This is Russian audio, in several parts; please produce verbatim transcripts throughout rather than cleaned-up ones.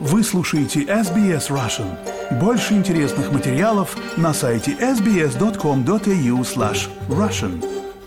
Вы слушаете эс би эс Russian. Больше интересных материалов на сайте эс би эс точка ком точка эй ю слэш Russian.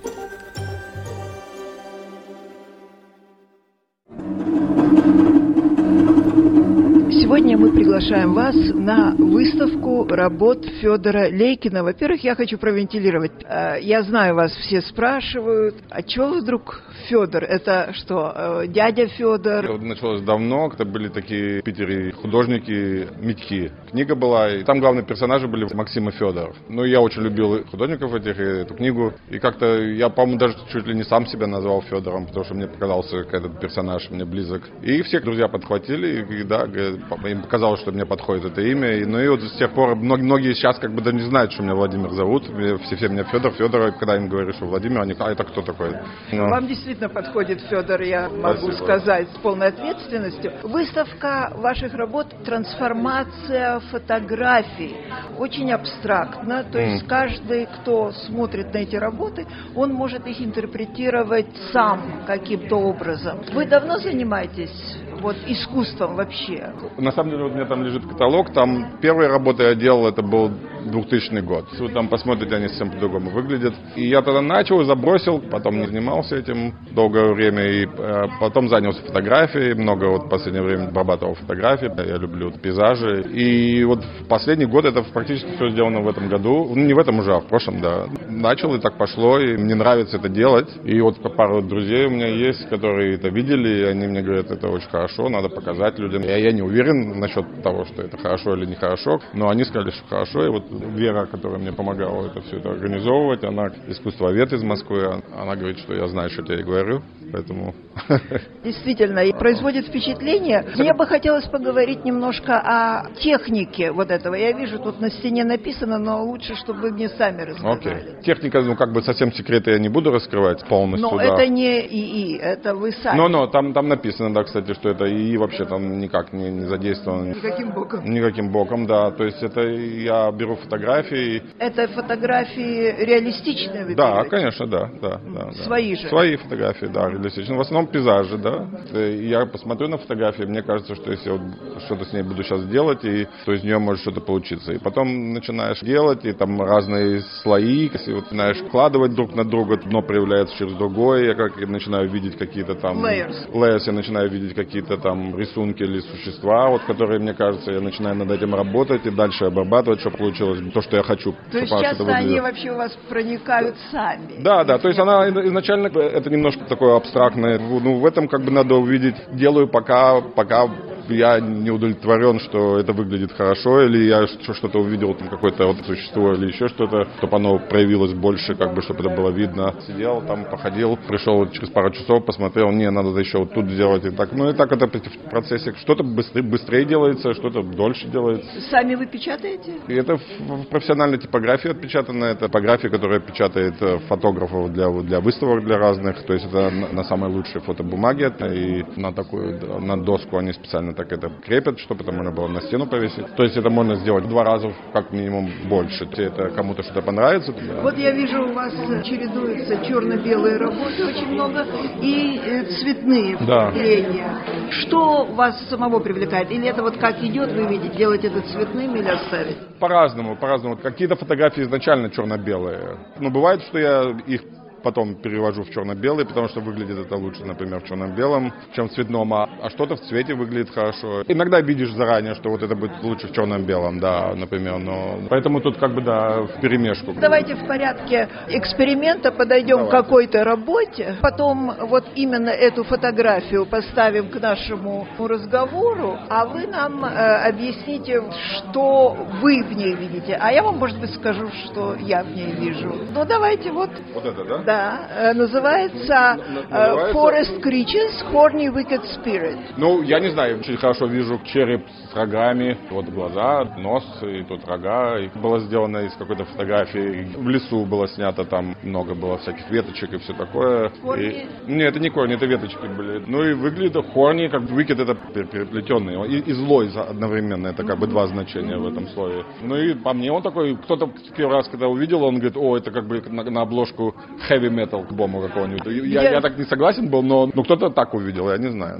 Сегодня мы приглашаем вас на выставку работ Федора Лейкина. Во-первых, я хочу провентилировать. Я знаю, вас все спрашивают, а чего вдруг Федор? Это что, дядя Федор? Это началось давно, когда были такие в Питере художники, Митьки. Книга была, и там главные персонажи были Максим и Федор. Ну, я очень любил художников этих, и эту книгу. И как-то я, по-моему, даже чуть ли не сам себя назвал Федором, потому что мне показался этот персонаж мне близок. И все друзья подхватили, и да, им показалось, что мне подходит это имя. И, ну и вот с тех пор многие, многие сейчас как бы даже не знают, что меня Владимир зовут. Все, все меня Федор, Федор. Когда им говорю, что Владимир, они, а это кто такой? Ну. Вам действительно подходит Федор, я могу Спасибо. сказать с полной ответственностью. Выставка ваших работ «Трансформация фотографий». Очень абстрактно, то есть mm. каждый, кто смотрит на эти работы, он может их интерпретировать сам каким-то образом. Вы давно занимаетесь вот искусством вообще? На самом деле, вот у меня там лежит каталог, там первые работы я делал, это был двухтысячный год. Вы там посмотрите, они совсем по-другому выглядят. И я тогда начал, забросил, потом не занимался этим долгое время, и э, потом занялся фотографией, много вот в последнее время обрабатывал фотографии, я люблю вот, пейзажи. И вот в последний год это практически все сделано в этом году, ну не в этом уже, а в прошлом, да. Начал, и так пошло, и мне нравится это делать. И вот пару друзей у меня есть, которые это видели, и они мне говорят, это очень хорошо, надо показать людям. Я, я не уверен насчет того, что это хорошо или нехорошо, но они сказали, что хорошо, и вот Вера, которая мне помогала это все это организовывать, она искусствовед из Москвы, она говорит, что я знаю, что я ей говорю, поэтому... Действительно, производит впечатление. Мне бы хотелось поговорить немножко о технике вот этого. Я вижу, тут на стене написано, но лучше, чтобы вы мне сами рассказали. Okay. Техника, ну как бы совсем секреты я не буду раскрывать полностью. Но да. это не ИИ, это вы сами. Но-но, там, там написано, да, кстати, что это ИИ вообще там никак не, не задействовано. Никаким боком. Никаким боком, да. То есть это я беру фотографии. Это фотографии реалистичные вы Да, делаете? конечно, да, да, да. Свои да. же? Свои фотографии, да, реалистичные. В основном пейзажи, да. Я посмотрю на фотографии, мне кажется, что если я вот что-то с ней буду сейчас делать, и, то из нее может что-то получиться. И потом начинаешь делать, и там разные слои, если вот начинаешь вкладывать друг на друга, одно проявляется через другое, я как начинаю видеть какие-то там... Layers. Layers, я начинаю видеть какие-то там рисунки или существа, вот, которые, мне кажется, я начинаю над этим работать и дальше обрабатывать, чтобы получилось то, что я хочу. То есть часто они вообще у вас проникают сами? Да, да, то есть она изначально, это немножко такое абстрактное, ну, в этом как бы надо увидеть, делаю пока, пока я не удовлетворен, что это выглядит хорошо, или я что-то увидел, там какое-то вот существо или еще что-то, чтобы оно проявилось больше, как бы, чтобы это было видно. Сидел там, походил, пришел через пару часов, посмотрел, не, надо еще вот тут сделать и так. Ну и так это в процессе. Что-то быстрее, быстрее делается, что-то дольше делается. Сами вы печатаете? И это в профессиональной типографии отпечатано, это типография, которая печатает фотографов для, для выставок, для разных, то есть это на, на самой лучшей фотобумаге, и на такую, на доску они специально так это крепят, чтобы это можно было на стену повесить. То есть это можно сделать в два раза, как минимум, больше. Если это кому-то что-то понравится. Да. Вот я вижу, у вас чередуются черно-белые работы очень много и цветные впечатления. Да. Что вас самого привлекает? Или это вот как идет, вы видите, делать это цветным или оставить? По-разному, по-разному. Какие-то фотографии изначально черно-белые. Но бывает, что я их потом перевожу в черно-белый, потому что выглядит это лучше, например, в черно-белом, чем в цветном, а, а что-то в цвете выглядит хорошо. Иногда видишь заранее, что вот это будет лучше в черно-белом, да, например, но поэтому тут как бы, да, в перемешку. Давайте в порядке эксперимента подойдем Давайте. к какой-то работе, потом вот именно эту фотографию поставим к нашему разговору, а вы нам э, объясните, что вы в ней видите, а я вам, может быть, скажу, что я в ней вижу. Ну, давайте вот. Вот это, да? Да. Да, называется, называется Forest Creatures, Horny Wicked Spirit. Ну, я не знаю, очень хорошо вижу череп с рогами, вот глаза, нос и тут рога. И было сделано из какой-то фотографии, в лесу было снято, там много было всяких веточек и все такое. Хорни? И... Нет, это не корни, это веточки были. Ну и выглядит хорни, как wicked, это переплетенный. И, и злой одновременно, это как бы два значения в этом слове. Ну и по мне он такой, кто-то первый раз, когда увидел, он говорит, о, это как бы на, на обложку heavy metal к бому какого-нибудь. Я, я так не согласен был, но, но кто-то так увидел, я не знаю. Ну, для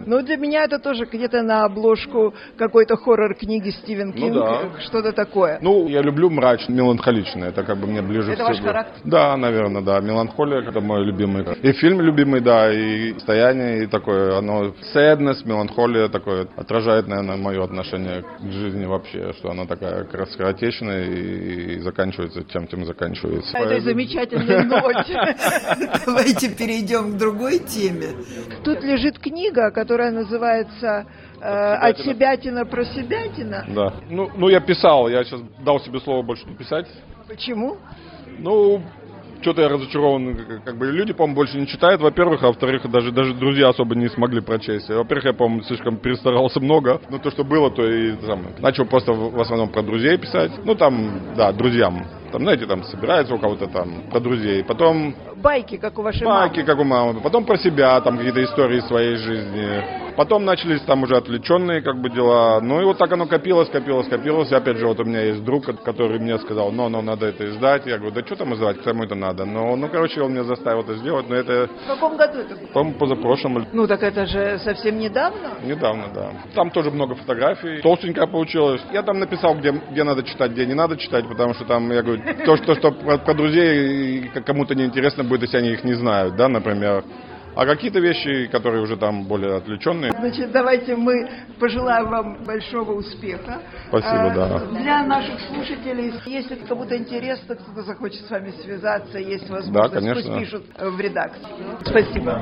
меня это тоже где-то на обложку какой-то хоррор-книги Стивен Кинг, ну, да. что-то такое. Ну, я люблю мрачно, меланхоличное, это как бы мне ближе это всего. Это ваш характер? Да, наверное, да. Меланхолия — это мой любимый. И фильм любимый, да, и состояние, и такое, оно, sadness, меланхолия такое, отражает, наверное, мое отношение к жизни вообще, что она такая скоротечная и, и заканчивается тем, чем заканчивается. На этой замечательной ноте. Давайте перейдем к другой теме. Тут лежит книга, которая называется э, «От себятина про себятина». Да. Ну, ну, я писал, я сейчас дал себе слово больше не писать. Почему? Ну, что-то я разочарован. Как бы люди, по-моему, больше не читают, во-первых, а во-вторых, даже, даже друзья особо не смогли прочесть. Во-первых, я, по-моему, слишком перестарался много. Ну, то, что было, то и там, начал просто в, в основном про друзей писать. Ну, там, да, друзьям. Там, знаете, там собирается у кого-то там про друзей. Потом... Байки, как у вашей Байки, мамы. Байки, как у мамы. Потом про себя, там какие-то истории своей жизни. Потом начались там уже отвлеченные как бы дела. Ну и вот так оно копилось, копилось, копилось. И опять же, вот у меня есть друг, который мне сказал, ну, ну, надо это издать. Я говорю, да что там издавать, кому это надо? Но, ну, короче, он меня заставил это сделать. Но это... В каком году это было? По-моему, позапрошлом. Ну, так это же совсем недавно? Недавно, да. Там тоже много фотографий. Толстенькая получилась. Я там написал, где, где надо читать, где не надо читать, потому что там, я говорю, то, что, что про, про друзей кому-то неинтересно будет, если они их не знают, да, например. А какие-то вещи, которые уже там более отвлеченные. Значит, давайте мы пожелаем вам большого успеха. Спасибо, а, да. Для наших слушателей, если кому-то интересно, кто-то захочет с вами связаться, есть возможность, да, конечно. пусть пишут в редакцию. Спасибо.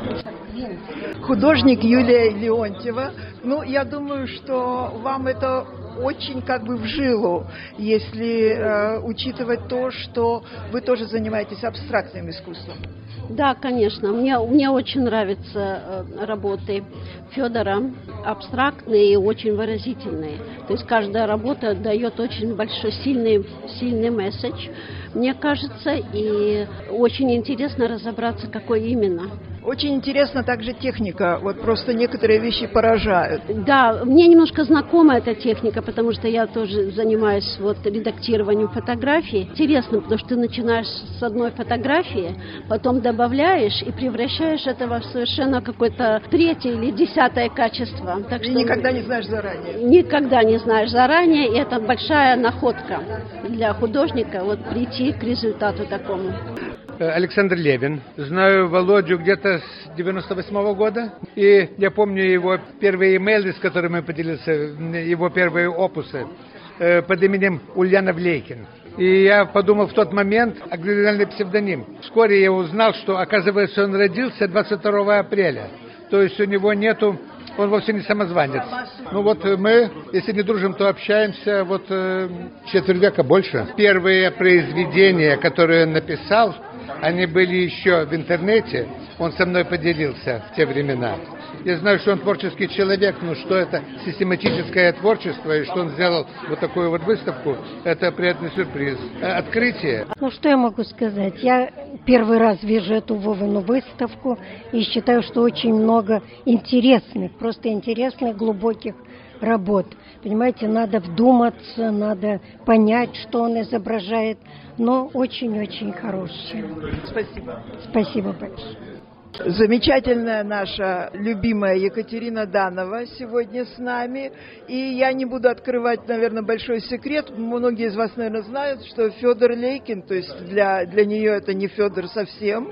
Художник Юлия Леонтьева. Ну, я думаю, что вам это очень как бы в жилу, если э, учитывать то, что вы тоже занимаетесь абстрактным искусством. Да, конечно. Мне, мне очень нравятся э, работы Федора, абстрактные и очень выразительные. То есть каждая работа дает очень большой, сильный, сильный месседж, мне кажется, и очень интересно разобраться, какой именно. Очень интересна также техника, вот просто некоторые вещи поражают. Да, мне немножко знакома эта техника, потому что я тоже занимаюсь вот редактированием фотографий. Интересно, потому что ты начинаешь с одной фотографии, потом добавляешь и превращаешь это во совершенно какое-то третье или десятое качество. Так и что никогда не знаешь заранее. Никогда не знаешь заранее, и это большая находка для художника, вот прийти к результату такому. Александр Левин. Знаю Володю где-то с девяносто восьмого года. И я помню его первые имейлы, с которыми поделился, его первые опусы под именем Ульянов Лейкин. И я подумал в тот момент, оригинальный псевдоним. Вскоре я узнал, что, оказывается, он родился двадцать второго апреля. То есть у него нету... Он вовсе не самозванец. Ну вот мы, если не дружим, то общаемся вот э, четверть века больше. Первые произведения, которые он написал, они были еще в интернете. Он со мной поделился в те времена. Я знаю, что он творческий человек, но что это систематическое творчество, и что он сделал вот такую вот выставку, это приятный сюрприз. Открытие. Ну, что я могу сказать? Я первый раз вижу эту Вовину выставку и считаю, что очень много интересных, просто интересных, глубоких работ. Понимаете, надо вдуматься, надо понять, что он изображает, но очень-очень хорошие. Спасибо. Спасибо большое. Замечательная наша любимая Екатерина Данова сегодня с нами. И я не буду открывать, наверное, большой секрет. Многие из вас, наверное, знают, что Федор Лейкин, то есть для, для нее это не Федор совсем,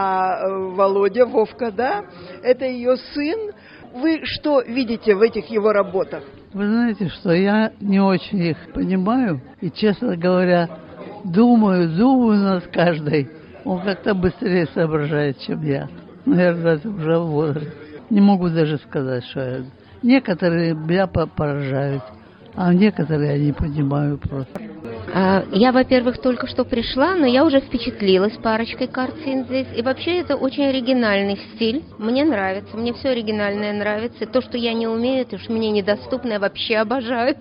а Володя, Вовка, да, это ее сын. Вы что видите в этих его работах? Вы знаете, что я не очень их понимаю. И, честно говоря, думаю, думаю над каждой. Он как-то быстрее соображает, чем я. Наверное, это уже возраст. Не могу даже сказать, что я... Некоторые меня поражают, а некоторые я не понимаю просто. Я, во-первых, только что пришла, но я уже впечатлилась парочкой картин здесь. И вообще это очень оригинальный стиль. Мне нравится, мне все оригинальное нравится. То, что я не умею, то, что мне недоступно, я вообще обожаю.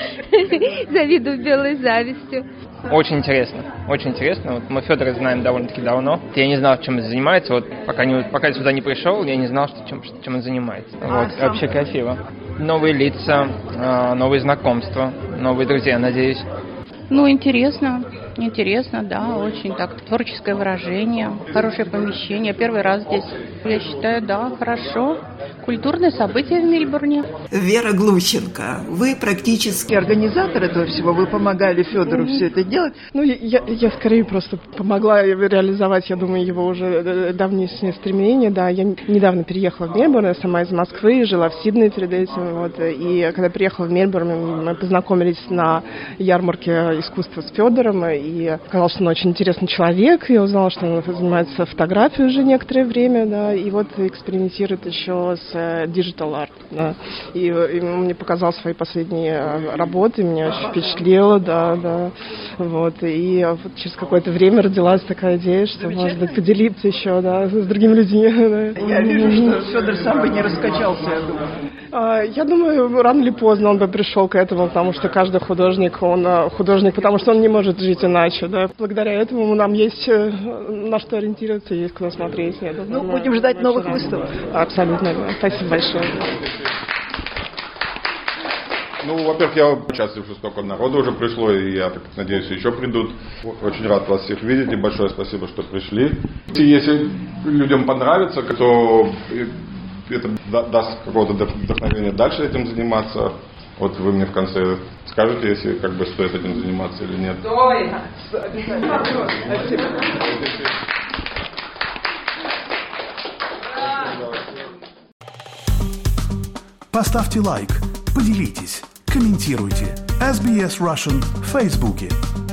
Завидую белой завистью. Очень интересно, очень интересно. Вот мы Федора знаем довольно-таки давно. Я не знал, чем он занимается. Вот пока, не, пока я сюда не пришел, я не знал, что, чем, чем он занимается. Вот, а вообще красиво. Новые лица, новые знакомства, новые друзья, надеюсь. Ну, интересно, интересно, да, очень так, творческое выражение, хорошее помещение, первый раз здесь, я считаю, да, хорошо. культурное событие в Мельбурне. Вера Глущенко, вы практически организатор этого всего, вы помогали Федору все это делать? Ну, я, я скорее просто помогла реализовать, я думаю, его уже давнишнее стремление, да. Я недавно переехала в Мельбурн, я сама из Москвы, жила в Сиднее перед этим, вот. И когда приехала в Мельбурн, мы познакомились на ярмарке искусства с Федором, и оказалось, что он очень интересный человек. Я узнала, что он занимается фотографией уже некоторое время, да, и вот экспериментирует еще с digital art, да. И, и он мне показал свои последние работы, меня очень впечатлило, да, да, вот. И вот через какое-то время родилась такая идея, что, может быть, поделиться еще, да, с другими людьми. Да. Я вижу, что Федор сам бы не раскачался, я думаю. Я думаю, рано или поздно он бы пришел к этому, потому что каждый художник, он художник, потому что он не может жить иначе, да. Благодаря этому нам есть на что ориентироваться, есть куда смотреть. Я думаю, ну, будем ждать новых выставок. Абсолютно, да. Спасибо большое. Ну, во-первых, я счастлив, что столько народу уже пришло, и я так надеюсь, еще придут. Очень рад вас всех видеть, и большое спасибо, что пришли. И если людям понравится, то это даст какое-то вдохновение дальше этим заниматься. Вот вы мне в конце скажете, если как бы стоит этим заниматься или нет. Спасибо. Поставьте лайк, поделитесь, комментируйте. эс би эс Russian в Фейсбуке.